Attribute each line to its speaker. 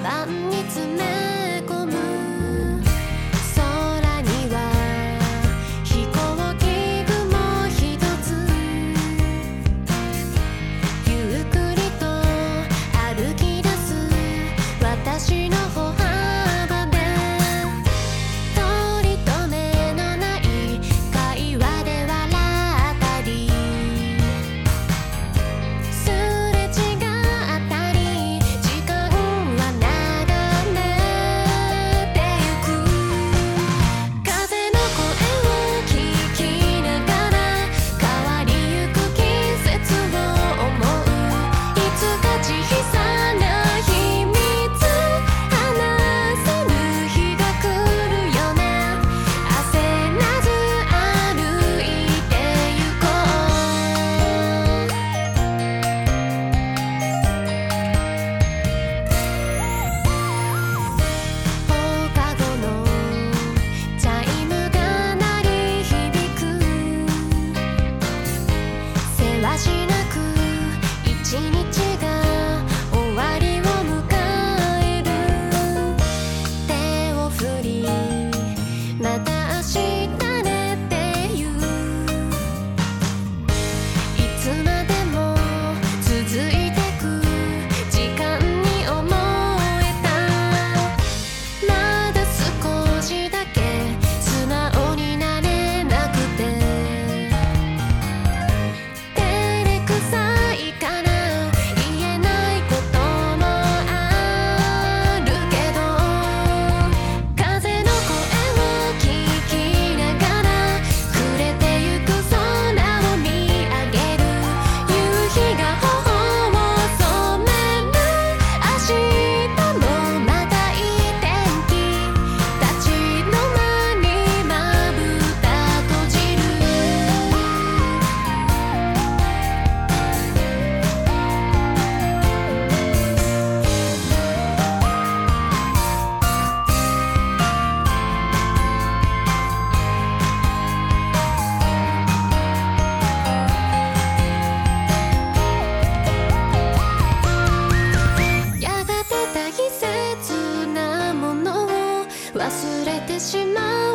Speaker 1: カバンに詰め込む。空には飛行機雲ひとつ。ゆっくりと歩き出す私の歩幅で、取り留めのない会話で笑ったり、すれ違ったり、時間は流れてゆく。風の声を聞きながら変わりゆく季節を思う。いつか小さな秘密話せぬ日が来るよね。焦らず歩いてゆこう。放課後のチャイムが鳴り響く。せわしなく一日が終わりを迎える。手を振りまた明日ねって言う。いつまでも続いてく時間に思えた。まだ少しだけ素直になれなくて、照れくさいから言えないこともあるけど、風の声を聞きながら触れてゆく空を見上げる。夕日が頬を染める。明日もまたいい天気。立ち止まりまぶた閉じる。やがて大切なものを忘れてしまう